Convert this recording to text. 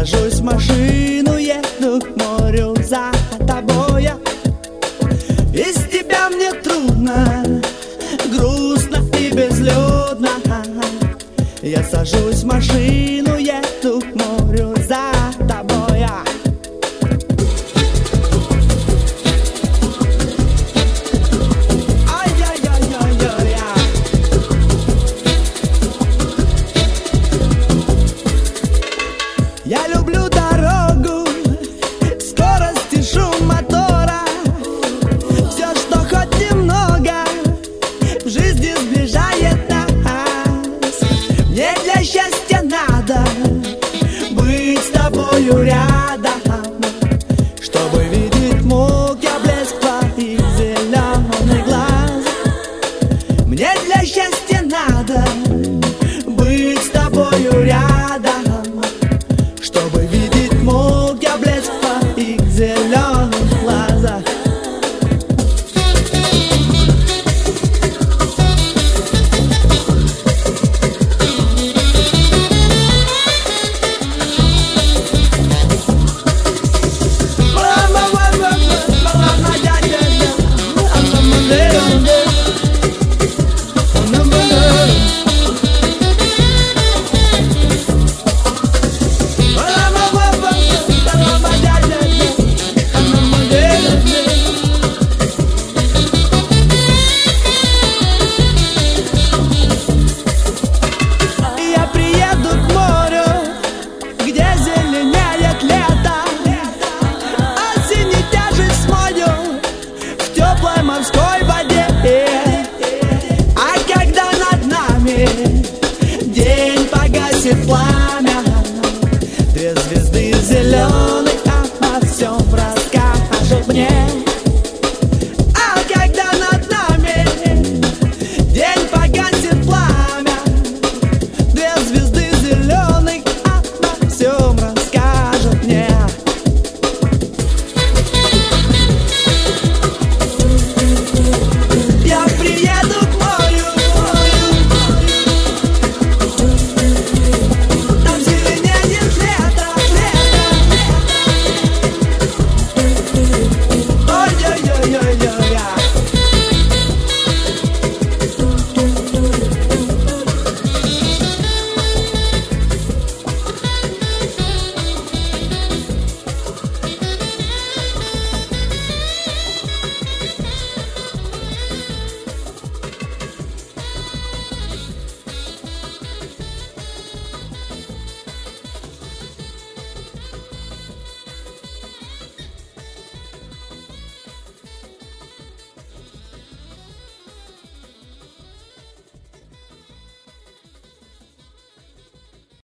сажусь в машину, еду к морю за тобой. Без тебя мне трудно, грустно и безлюдно. Я сажусь в машину, еду к морю за тобой. Я люблю дорогу, скорость и шум мотора. Все, что хоть немного в жизни сближает нас. Мне для счастья надо быть с тобою рядом, чтобы видеть мог я блеск твоих зеленых глаз. Мне для счастья